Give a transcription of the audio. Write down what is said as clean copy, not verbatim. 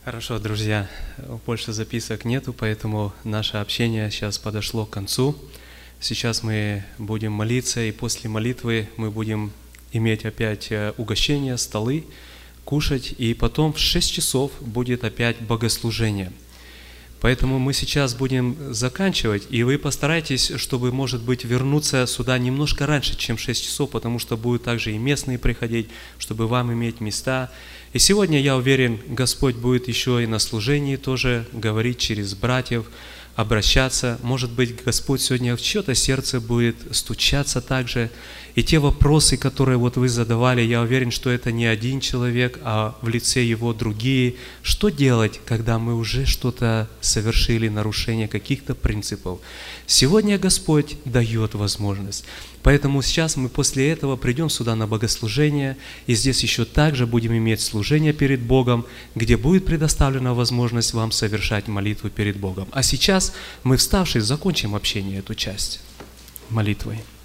Хорошо, друзья, больше записок нету, поэтому наше общение сейчас подошло к концу. Сейчас мы будем молиться, и после молитвы мы будем иметь опять угощение, столы, кушать, и потом в 6 часов будет опять богослужение. Поэтому мы сейчас будем заканчивать, и вы постарайтесь, чтобы, может быть, вернуться сюда немножко раньше, чем 6 часов, потому что будут также и местные приходить, чтобы вам иметь места. И сегодня, я уверен, Господь будет еще и на служении тоже говорить через братьев, обращаться. Может быть, Господь сегодня в чье-то сердце будет стучаться также. И те вопросы, которые вот вы задавали, я уверен, что это не один человек, а в лице его другие. Что делать, когда мы уже что-то совершили, нарушение каких-то принципов? Сегодня Господь дает возможность. Поэтому сейчас мы после этого придем сюда на богослужение, и здесь еще также будем иметь служение перед Богом, где будет предоставлена возможность вам совершать молитву перед Богом. А сейчас мы, вставшие, закончим общение, эту часть молитвой.